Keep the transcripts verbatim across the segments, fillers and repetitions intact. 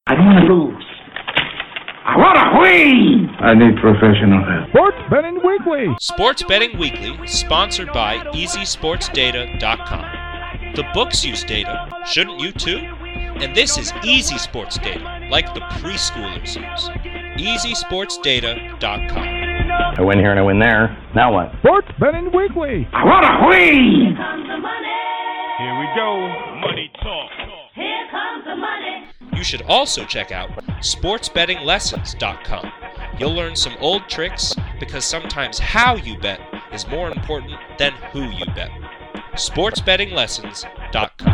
I don't want to lose. I want to win! I need professional help. Sports Betting Weekly. Sports Betting Weekly is sponsored by easy sports data dot com. The books use data, shouldn't you too? And this is easy sports data, like the preschoolers use. easy sports data dot com. I win here and I win there. Now what? Sports Betting Weekly. I want to win! Here comes the money. Here we go. Money talk. Here comes the money. You should also check out sports betting lessons dot com. You'll learn some old tricks because sometimes how you bet is more important than who you bet. sports betting lessons dot com.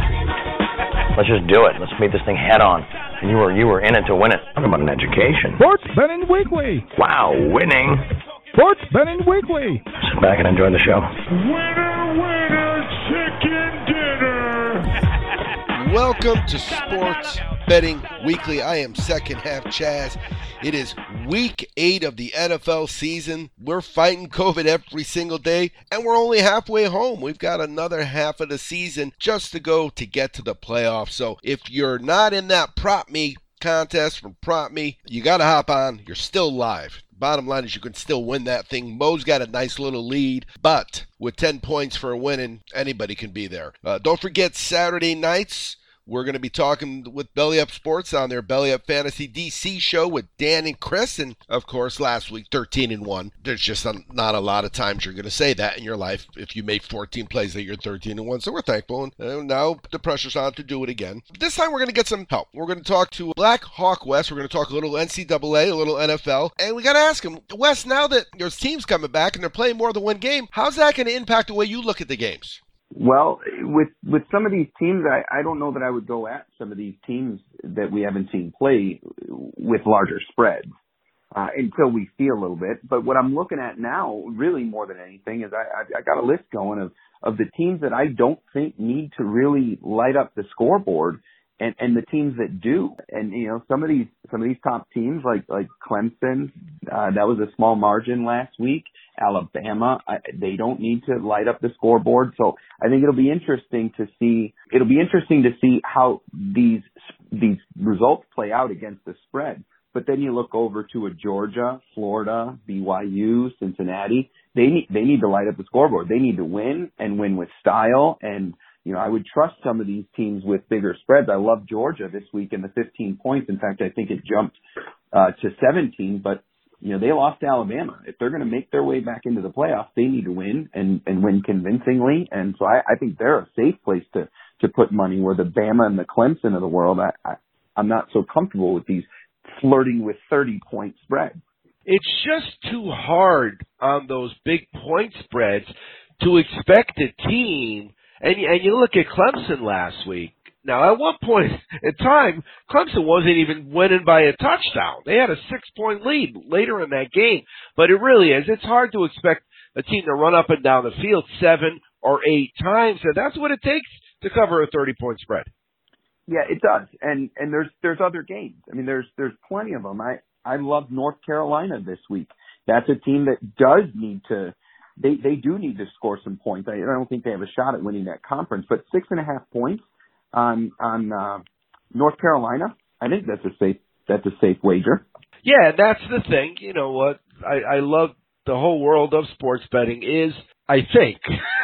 Let's just do it. Let's meet this thing head on. And you were you were in it to win it. Talk about an education. Sports Betting Weekly. Wow, winning. Sports Betting Weekly. Sit back and enjoy the show. Winner, winner, chicken dinner. Welcome to Sports Betting Weekly. I am second half Chaz. It is week eight of the N F L season. We're fighting COVID every single day, and we're only halfway home. We've got another half of the season just to go to get to the playoffs. So if you're not in that Prop Me contest from Prop Me, you got to hop on. You're still live. Bottom line is you can still win that thing. Mo's got a nice little lead, but with ten points for a winning, anybody can be there. Uh, don't forget Saturday nights. We're going to be talking with Belly Up Sports on their Belly Up Fantasy D C show with Dan and Chris. And, of course, last week, thirteen and one. There's just not a lot of times you're going to say that in your life if you made fourteen plays that you're thirteen and one. So we're thankful. And now the pressure's on to do it again. This time we're going to get some help. We're going to talk to Black Hawk West. We're going to talk a little N C double A, a little N F L. And we got to ask him, Wes, now that there's teams coming back and they're playing more than one game, how's that going to impact the way you look at the games? Well, with with some of these teams, I, I don't know that I would go at some of these teams that we haven't seen play with larger spreads uh, until we see a little bit. But what I'm looking at now, really more than anything, is I, I, I got a list going of, of the teams that I don't think need to really light up the scoreboard, and, and the teams that do. And you know, some of these some of these top teams like like Clemson, uh, that was a small margin last week. Alabama, I, they don't need to light up the scoreboard. So I think it'll be interesting to see. It'll be interesting to see how these these results play out against the spread. But then you look over to a Georgia, Florida, B Y U, Cincinnati. They need they need to light up the scoreboard. They need to win and win with style. And you know, I would trust some of these teams with bigger spreads. I love Georgia this week in the fifteen points. In fact, I think it jumped uh, to seventeen. But you know, they lost to Alabama. If they're going to make their way back into the playoffs, they need to win and, and win convincingly. And so I, I think they're a safe place to, to put money, where the Bama and the Clemson of the world, I, I, I'm not so comfortable with these flirting with thirty-point spreads. It's just too hard on those big point spreads to expect a team. And, and you look at Clemson last week. Now, at one point in time, Clemson wasn't even winning by a touchdown. They had a six-point lead later in that game. But it really is. It's hard to expect a team to run up and down the field seven or eight times, and that's what it takes to cover a thirty-point spread. Yeah, it does. And and there's there's other games. I mean, there's there's plenty of them. I, I love North Carolina this week. That's a team that does need to they, – they do need to score some points. I, I don't think they have a shot at winning that conference. But six and a half points on on uh, North Carolina, I think that's a safe that's a safe wager. Yeah, that's the thing. You know what? I, I love the whole world of sports betting is, I think.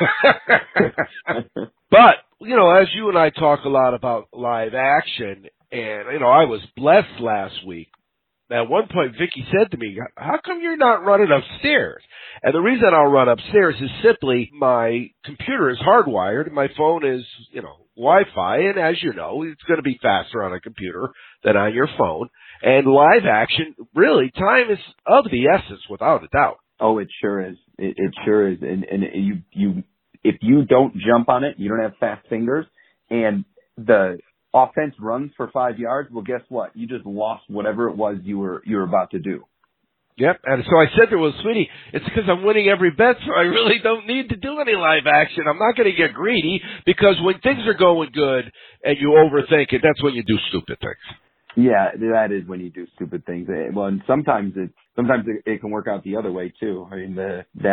But, you know, as you and I talk a lot about live action, and, you know, I was blessed last week. At one point, Vicky said to me, how come you're not running upstairs? And the reason I'll run upstairs is simply my computer is hardwired and my phone is, you know, Wi-Fi. And as you know, it's going to be faster on a computer than on your phone. And live action, really, time is of the essence, without a doubt. Oh, it sure is. It, it sure is. And, and you, you, if you don't jump on it, you don't have fast fingers, and the offense runs for five yards, well, guess what? You just lost whatever it was you were you were about to do. Yep, and so I said to her, well, sweetie, it's because I'm winning every bet, so I really don't need to do any live action. I'm not going to get greedy, because when things are going good and you overthink it, that's when you do stupid things. Yeah, that is when you do stupid things. Well, and sometimes it sometimes it, it can work out the other way too. I mean, the that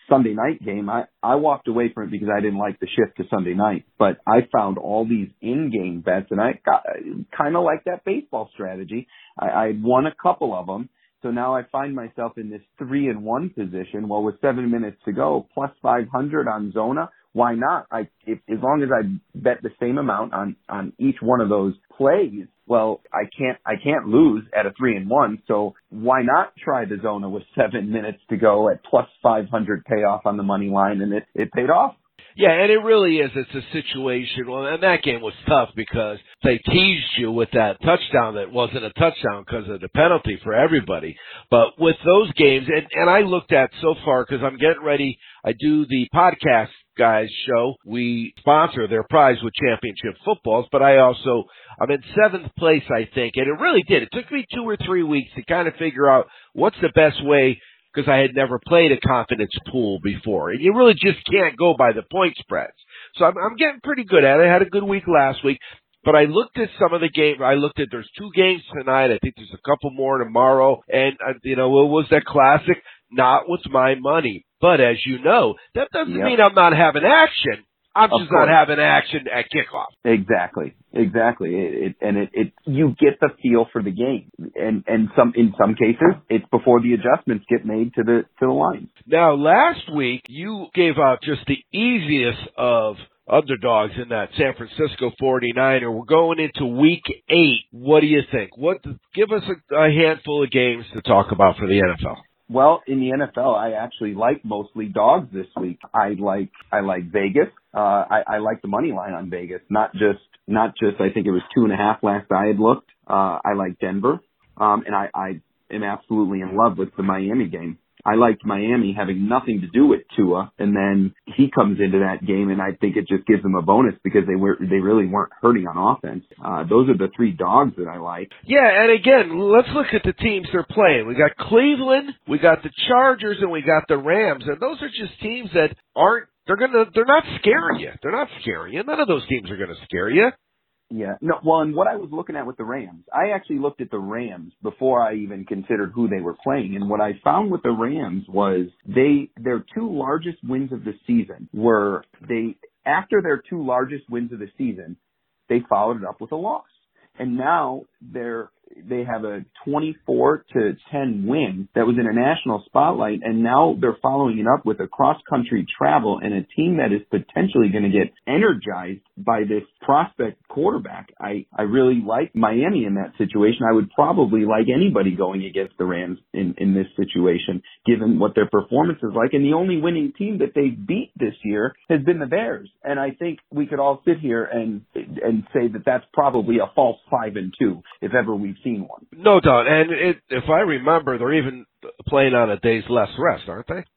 Sunday night game, I, I walked away from it because I didn't like the shift to Sunday night. But I found all these in-game bets, and I got kind of like that baseball strategy. I, I won a couple of them. So now I find myself in this three and one position. Well, with seven minutes to go, plus five hundred on Zona, why not? I, if, as long as I bet the same amount on, on each one of those plays, well, I can't, I can't lose at a three and one. So why not try the Zona with seven minutes to go at plus five hundred payoff on the money line? And it, it paid off. Yeah, and it really is. It's a situation. Well, and that game was tough because they teased you with that touchdown that wasn't a touchdown because of the penalty for everybody. But with those games, and, and I looked at so far because I'm getting ready. I do the podcast guys show. We sponsor their prize with championship footballs, but I also, I'm in seventh place, I think. And it really did. It took me two or three weeks to kind of figure out what's the best way, because I had never played a confidence pool before. And you really just can't go by the point spreads. So I'm, I'm getting pretty good at it. I had a good week last week. But I looked at some of the games. I looked at, there's two games tonight. I think there's a couple more tomorrow. And, uh, you know, what was that classic? Not with my money. But as you know, that doesn't yep. mean I'm not having action. I'm of just course. not having action at kickoff. Exactly, exactly. It, it, and it, it, you get the feel for the game, and and some in some cases, it's before the adjustments get made to the to the line. Now, last week you gave out just the easiest of underdogs in that San Francisco forty-niner. We're going into week eight. What do you think? What? Give us a, a handful of games to talk about for the N F L. Well, in the N F L, I actually like mostly dogs this week. I like I like Vegas. Uh, I, I like the money line on Vegas, not just not just. I think it was two and a half last I had looked. Uh, I like Denver, um, and I, I am absolutely in love with the Miami game. I liked Miami having nothing to do with Tua, and then he comes into that game, and I think it just gives them a bonus because they were they really weren't hurting on offense. Uh, those are the three dogs that I like. Yeah, and again, let's look at the teams they're playing. We got Cleveland, we got the Chargers, and we got the Rams, and those are just teams that aren't. They're gonna. They're not scaring you. They're not scaring you. None of those teams are gonna scare you. Yeah. No, well, and what I was looking at with the Rams, I actually looked at the Rams before I even considered who they were playing. And what I found with the Rams was they, their two largest wins of the season were they, after their two largest wins of the season, they followed it up with a loss. And now they're, they have a twenty-four to ten win that was in a national spotlight, and now they're following it up with a cross-country travel and a team that is potentially going to get energized by this prospect quarterback. I, I really like Miami in that situation. I would probably like anybody going against the Rams in, in this situation, given what their performance is like. And the only winning team that they beat this year has been the Bears. And I think we could all sit here and and say that that's probably a false five and two, if ever we've seen one. No doubt. And it, if I remember, they're even playing on a day's less rest, aren't they?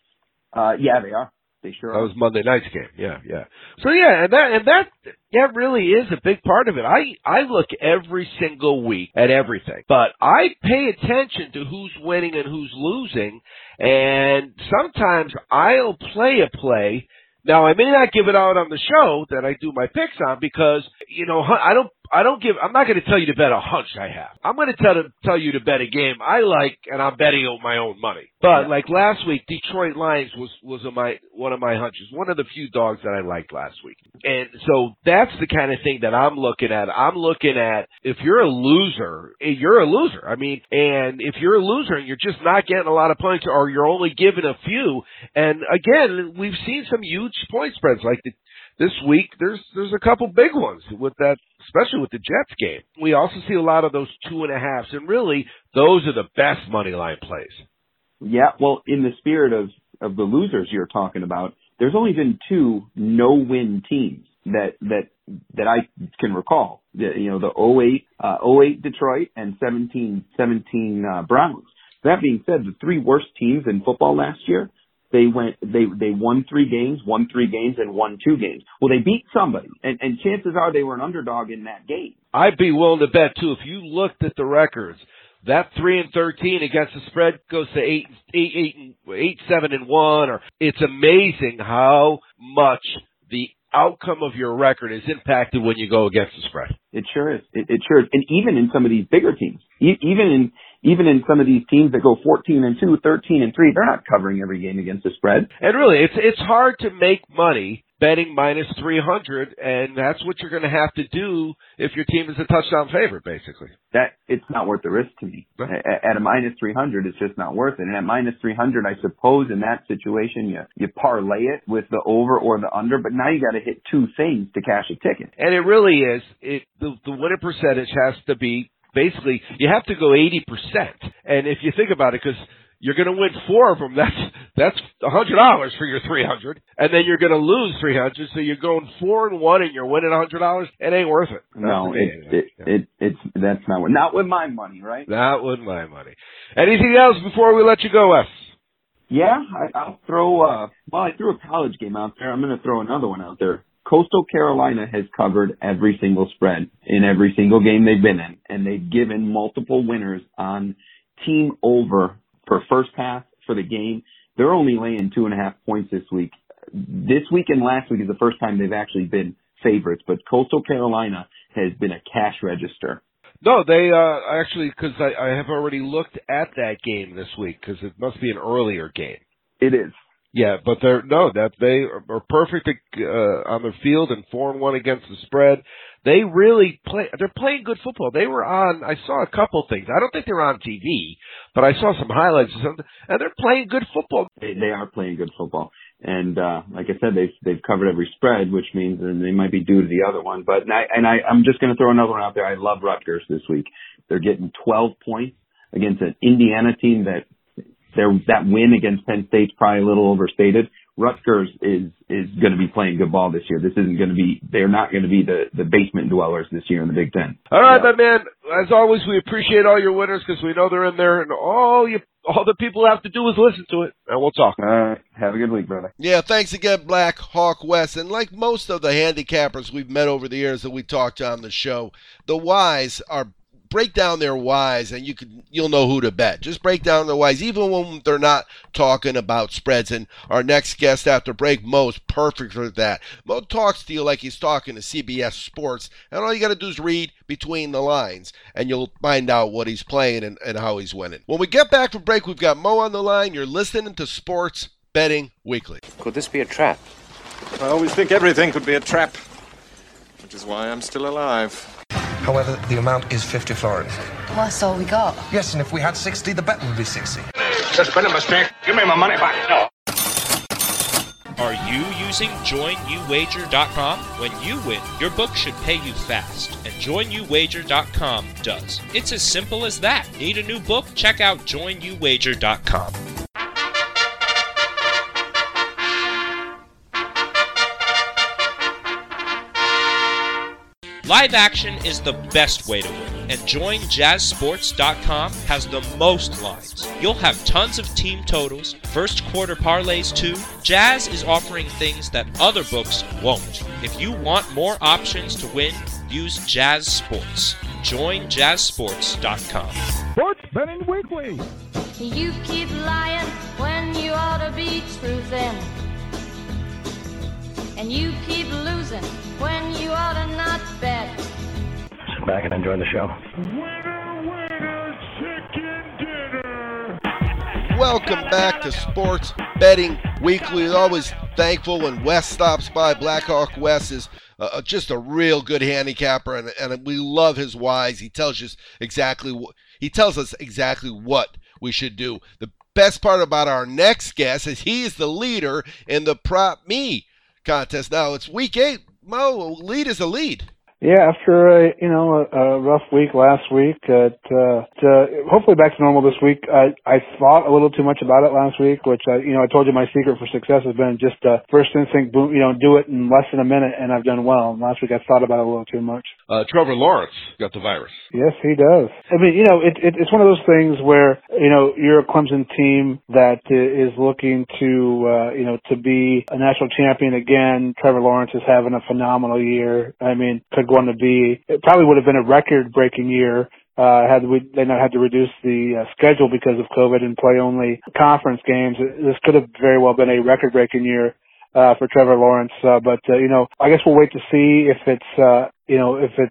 Uh, yeah, they are. They sure that are. was Monday night's game. Yeah, yeah. So yeah, and that and that that really is a big part of it. I I look every single week at everything, but I pay attention to who's winning and who's losing, and sometimes I'll play a play. Now, I may not give it out on the show that I do my picks on because, you know, I don't, I don't give, I'm not going to tell you to bet a hunch I have. I'm going to tell, to tell you to bet a game I like, and I'm betting on my own money. But yeah. like last week, Detroit Lions was, was a my, one of my hunches, one of the few dogs that I liked last week. And so that's the kind of thing that I'm looking at. I'm looking at, if you're a loser, you're a loser. I mean, and if you're a loser and you're just not getting a lot of points or you're only given a few, and again, we've seen some huge point spreads like the, this week. There's there's a couple big ones with that, especially with the Jets game. We also see a lot of those two and a halves, and really those are the best money line plays. Yeah, well, in the spirit of of the losers you're talking about, there's only been two no-win teams that that that I can recall. The, you know, the oh eight, uh, oh eight Detroit and seventeen seventeen uh, Browns. That being said, the three worst teams in football last year, They went, they, they won three games, won three games, and won two games. Well, they beat somebody, and, and chances are they were an underdog in that game. I'd be willing to bet too, if you looked at the records, that three and thirteen against the spread goes to eight, eight, eight, eight, seven and one, or it's amazing how much the outcome of your record is impacted when you go against the spread. It sure is. It, it sure is. And even in some of these bigger teams, e- even in, even in some of these teams that go fourteen and two, thirteen and three, they're not covering every game against the spread. And really, it's it's hard to make money betting minus three hundred, and that's what you're going to have to do if your team is a touchdown favorite, basically. That it's not worth the risk to me. Right. At, at a minus three hundred, it's just not worth it. And at minus three hundred, I suppose in that situation, you you parlay it with the over or the under, but now you got to hit two things to cash a ticket. And it really is. It the, the winning percentage has to be basically you have to go eighty percent. And if you think about it, because you're going to win four of them. That's that's a hundred dollars for your three hundred, and then you're going to lose three hundred. So you're going four and one, and you're winning a hundred dollars. It ain't worth it. No, it, it, it it it's that's not what. Not with my money, right? Not with my money. Anything else before we let you go, Wes? Yeah, I, I'll throw. Uh, well, I threw a college game out there. I'm going to throw another one out there. Coastal Carolina has covered every single spread in every single game they've been in, and they've given multiple winners on team over. For first half for the game, they're only laying two and a half points this week. This week and last week is the first time they've actually been favorites, but Coastal Carolina has been a cash register. No, they uh, actually, because I, I have already looked at that game this week because it must be an earlier game. It is. Yeah, but they're no, that they are perfect uh, on their field and four and one against the spread. They really play. They're playing good football. They were on. I saw a couple things. I don't think they were on T V, but I saw some highlights or something, and they're playing good football. They, they are playing good football, and uh, like I said, they've they've covered every spread, which means and they might be due to the other one. But and I, and I I'm just going to throw another one out there. I love Rutgers this week. They're getting twelve points against an Indiana team that. Their, that win against Penn State's probably a little overstated. Rutgers is is going to be playing good ball this year. This isn't going to be. They're not going to be the, the basement dwellers this year in the Big Ten. All right, yeah. my man. As always, we appreciate all your winners because we know they're in there, and all you all the people have to do is listen to it, and we'll talk. All right. Have a good week, brother. Yeah, thanks again, Black Hawk West. And like most of the handicappers we've met over the years that we talked to on the show, the whys are. Break down their whys, and you can you'll know who to bet. Just break down their whys, even when they're not talking about spreads. And our next guest after break, Mo's perfect for that. Mo talks to you like he's talking to C B S Sports, and all you got to do is read between the lines, and you'll find out what he's playing and, and how he's winning. When we get back from break, we've got Mo on the line. You're listening to Sports Betting Weekly. Could this be a trap? I always think everything could be a trap, which is why I'm still alive. However, the amount is fifty florins. Well, that's all we got. Yes, and if we had sixty, the bet would be sixty. There's been a mistake. Give me my money back. No. Are you using join you wager dot com? When you win, your book should pay you fast, and join you wager dot com does. It's as simple as that. Need a new book? Check out join you wager dot com. Live action is the best way to win, and join jazz sports dot com has the most lines. You'll have tons of team totals, first quarter parlays too. Jazz is offering things that other books won't. If you want more options to win, use Jazz Sports. Join jazz sports dot com. Sports Betting Weekly. You keep lying when you ought to be truthing. And you keep losing when you ought to not bet. Sit back and enjoy the show. Winner, winner, chicken dinner. Welcome back to Sports Betting Weekly. We're always thankful when Wes stops by. Blackhawk Wes is uh, just a real good handicapper, and, and we love his whys. He tells us exactly what he tells us exactly what we should do. The best part about our next guest is he is the leader in the Prop Me contest. Now it's week eight. Mo, lead is a lead. Yeah, after a you know a, a rough week last week, uh, to, to hopefully back to normal this week. I I thought a little too much about it last week, which I you know I told you my secret for success has been just uh, first instinct, boom, you know, do it in less than a minute, and I've done well. And last week I thought about it a little too much. Uh, Trevor Lawrence got the virus. Yes, he does. I mean, you know, it, it it's one of those things where you know you're a Clemson team that is looking to uh, you know to be a national champion again. Trevor Lawrence is having a phenomenal year. I mean, could going to be, it probably would have been a record-breaking year uh, had we they not had to reduce the uh, schedule because of COVID and play only conference games. This could have very well been a record-breaking year uh, for Trevor Lawrence. Uh, but uh, you know, I guess we'll wait to see if it's uh, you know if it's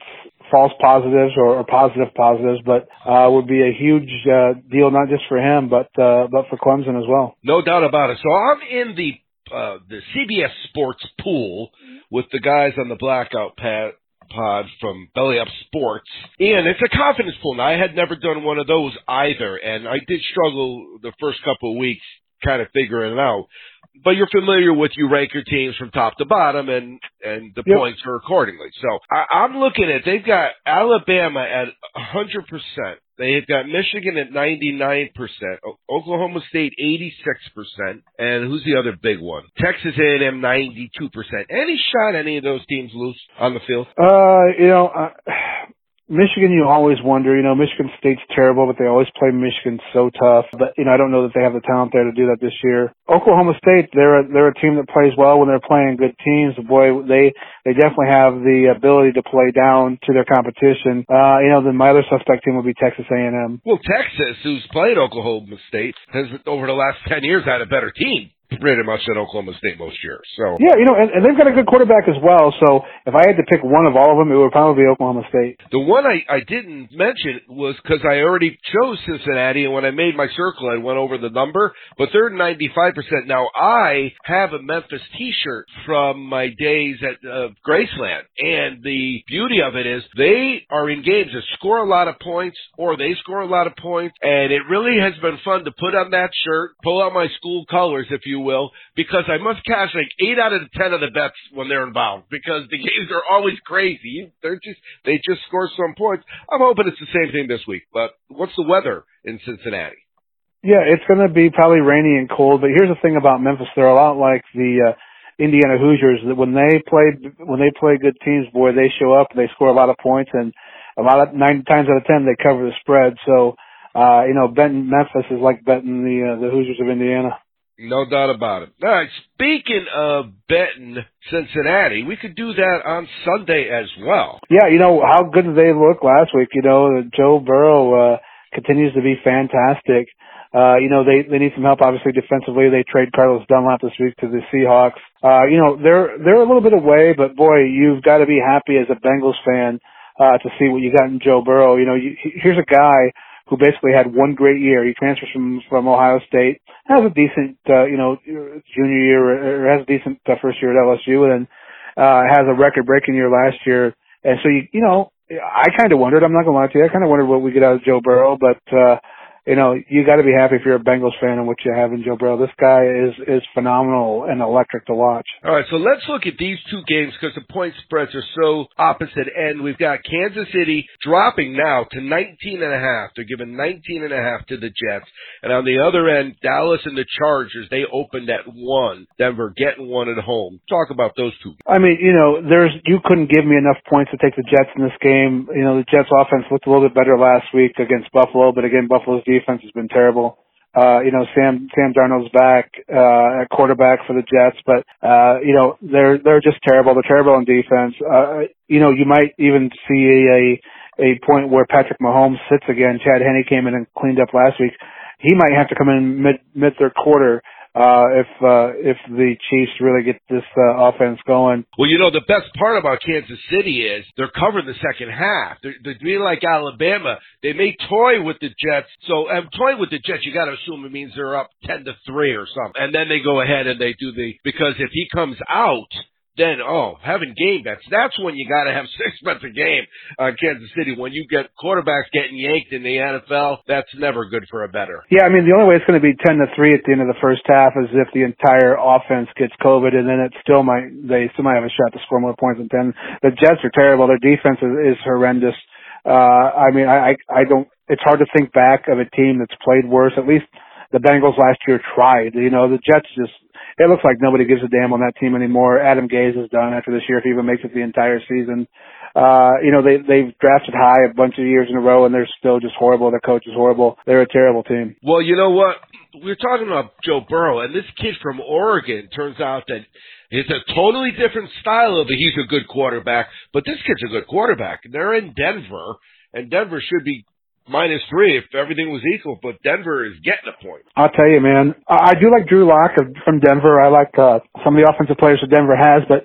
false positives or, or positive positives, but uh, would be a huge uh, deal not just for him, but uh, but for Clemson as well. No doubt about it. So I'm in the uh, the C B S Sports pool with the guys on the Blackout pad. pod from Belly Up Sports, and it's a confidence pool. Now, I had never done one of those either, and I did struggle the first couple of weeks kind of figuring it out. But you're familiar with you rank your teams from top to bottom, and, and the yep. points are accordingly. So I, I'm looking at, they've got Alabama at one hundred percent. They've got Michigan at ninety-nine percent, Oklahoma State eighty-six percent, and who's the other big one? Texas A and M ninety-two percent. Any shot any of those teams lose on the field? Uh, you know, uh, Michigan, you always wonder, you know, Michigan State's terrible, but they always play Michigan so tough. But, you know, I don't know that they have the talent there to do that this year. Oklahoma State, they're a, they're a team that plays well when they're playing good teams. Boy, they, they definitely have the ability to play down to their competition. Uh, you know, then my other suspect team would be Texas A and M. Well, Texas, who's played Oklahoma State, has over the last ten years had a better team pretty much than Oklahoma State most years. So yeah, you know, and, and they've got a good quarterback as well. So if I had to pick one of all of them, it would probably be Oklahoma State. The one I, I didn't mention was because I already chose Cincinnati, and when I made my circle, I went over the number, but they're ninety-five percent. Now, I have a Memphis T-shirt from my days at uh, Graceland, and the beauty of it is they are in games that score a lot of points, or they score a lot of points, and it really has been fun to put on that shirt, pull out my school colors, if you will, because I must cash like eight out of the ten of the bets when they're involved, because the games are always crazy. They're just they just score some points. I'm hoping it's the same thing this week. But what's the weather in Cincinnati? Yeah, it's going to be probably rainy and cold. But here's the thing about Memphis: they're a lot like the uh, Indiana Hoosiers. That when they play when they play good teams, boy, they show up and they score a lot of points, and a lot of nine times out of ten they cover the spread. So uh, you know, betting Memphis is like betting the uh, the Hoosiers of Indiana. No doubt about it. All right, speaking of betting Cincinnati, we could do that on Sunday as well. Yeah, you know, how good did they look last week? You know, Joe Burrow uh, continues to be fantastic. Uh, you know, they, they need some help, obviously, defensively. They trade Carlos Dunlap this week to the Seahawks. Uh, you know, they're they're a little bit away, but, boy, you've got to be happy as a Bengals fan uh, to see what you got in Joe Burrow. You know, you, here's a guy who basically had one great year. He transfers from, from Ohio State, has a decent, uh, you know, junior year, or has a decent uh, first year at L S U, and then, uh, has a record-breaking year last year. And so, you, you know, I kind of wondered, I'm not going to lie to you, I kind of wondered what we get out of Joe Burrow, but, uh, you know, you got to be happy if you're a Bengals fan and what you have in Joe Burrow. This guy is is phenomenal and electric to watch. All right, so let's look at these two games because the point spreads are so opposite end. We've got Kansas City dropping now to nineteen and a half. They're giving nineteen and a half to the Jets. And on the other end, Dallas and the Chargers, they opened at one. Denver getting one at home. Talk about those two. I mean, you know, there's you couldn't give me enough points to take the Jets in this game. You know, the Jets offense looked a little bit better last week against Buffalo, but again, Buffalo's defense has been terrible. Uh, you know, Sam Sam Darnold's back uh, at quarterback for the Jets, but uh, you know they're they're just terrible. They're terrible on defense. Uh, you know, you might even see a a point where Patrick Mahomes sits again. Chad Henne came in and cleaned up last week. He might have to come in mid mid third quarter. Uh, if, uh, if the Chiefs really get this, uh, offense going. Well, you know, the best part about Kansas City is they're covering the second half. They're, they're being like Alabama. They may toy with the Jets. So, um, toy with the Jets, you gotta assume it means they're up ten to three or something. And then they go ahead and they do the, because if he comes out, then, oh, having game bets, that's when you got to have six bets a game on Kansas City. When you get quarterbacks getting yanked in the N F L, that's never good for a bettor. Yeah, I mean, the only way it's going to be ten to three at the end of the first half is if the entire offense gets COVID, and then it still might, they still might have a shot to score more points than ten. The Jets are terrible. Their defense is, is horrendous. Uh, I mean, I, I don't, it's hard to think back of a team that's played worse. At least the Bengals last year tried. You know, the Jets just, it looks like nobody gives a damn on that team anymore. Adam Gase is done after this year if he even makes it the entire season. Uh, you know, they, they've drafted high a bunch of years in a row, and they're still just horrible. Their coach is horrible. They're a terrible team. Well, you know what? We're talking about Joe Burrow, and this kid from Oregon turns out that it's a totally different style of it. He's a good quarterback, but this kid's a good quarterback. They're in Denver, and Denver should be minus three if everything was equal, but Denver is getting a point. I'll tell you, man. I do like Drew Lock from Denver. I like uh, some of the offensive players that Denver has, but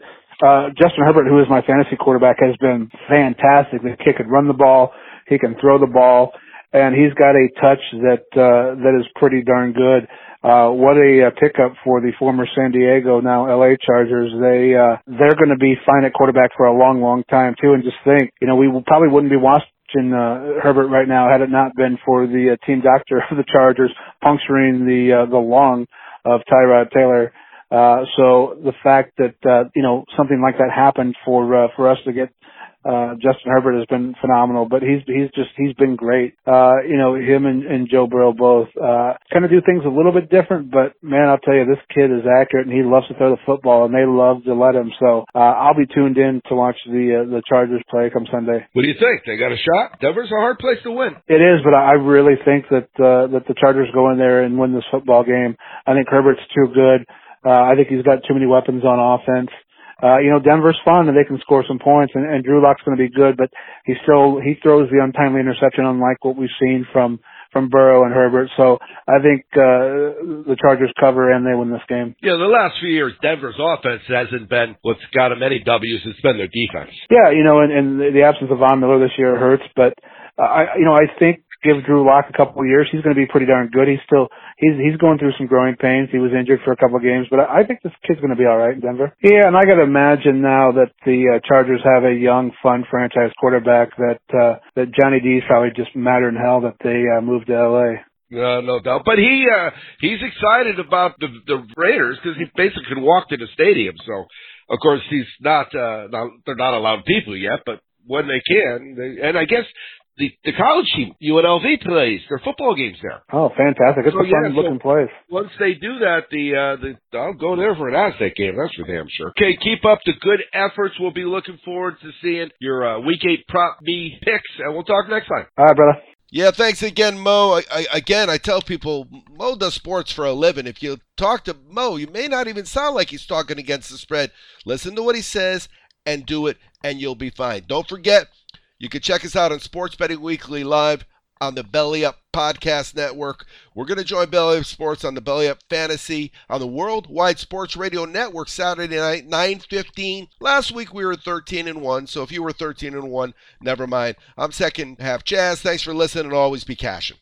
Uh, Justin Herbert, who is my fantasy quarterback, has been fantastic. The kid can run the ball, he can throw the ball, and he's got a touch that uh, that is pretty darn good. Uh, what a uh, pickup for the former San Diego, now L A Chargers. They uh, they're going to be fine at quarterback for a long, long time too. And just think, you know, we probably wouldn't be watching uh, Herbert right now had it not been for the uh, team doctor of the Chargers puncturing the uh, the lung of Tyrod Taylor. Uh, so the fact that, uh, you know, something like that happened for, uh, for us to get, uh, Justin Herbert has been phenomenal, but he's, he's just, he's been great. Uh, you know, him and, and Joe Burrow both, uh, kind of do things a little bit different, but man, I'll tell you, this kid is accurate and he loves to throw the football and they love to let him. So, uh, I'll be tuned in to watch the, uh, the Chargers play come Sunday. What do you think? They got a shot? Denver's a hard place to win. It is, but I really think that, uh, that the Chargers go in there and win this football game. I think Herbert's too good. Uh, I think he's got too many weapons on offense. Uh, you know, Denver's fun and they can score some points, and, and Drew Lock's going to be good, but he still, he throws the untimely interception unlike what we've seen from, from Burrow and Herbert. So I think, uh, the Chargers cover and they win this game. Yeah, the last few years, Denver's offense hasn't been what's got them any W's. It's been their defense. Yeah, you know, and, and the absence of Von Miller this year hurts, but, uh, I, you know, I think, give Drew Lock a couple of years, he's going to be pretty darn good. He's still, he's, he's going through some growing pains. He was injured for a couple of games, but I, I think this kid's going to be all right in Denver. Yeah, and I got to imagine now that the uh, Chargers have a young, fun franchise quarterback that, uh, that Johnny D's probably just matter in hell that they, uh, moved to L A. No, no doubt. But he, uh, he's excited about the, the Raiders because he basically can walk to the stadium. So, of course, he's not, uh, not, they're not allowed people yet, but when they can, they, and I guess, The, the college team, U N L V, plays their football games there. Oh, fantastic. It's so, a fun yeah, looking so place. Once they do that, the, uh, the, I'll go there for an Aztec game. That's for damn sure. Okay, keep up the good efforts. We'll be looking forward to seeing your uh, Week eight Prop B picks, and we'll talk next time. All right, brother. Yeah, thanks again, Mo. I, I, again, I tell people, Mo does sports for a living. If you talk to Mo, you may not even sound like he's talking against the spread. Listen to what he says and do it, and you'll be fine. Don't forget, you can check us out on Sports Betting Weekly Live on the Belly Up Podcast Network. We're going to join Belly Up Sports on the Belly Up Fantasy on the Worldwide Sports Radio Network Saturday night, nine fifteen. Last week we were thirteen and one, so if you were thirteen and one, never mind. I'm second half Chaz. Thanks for listening and always be cashing.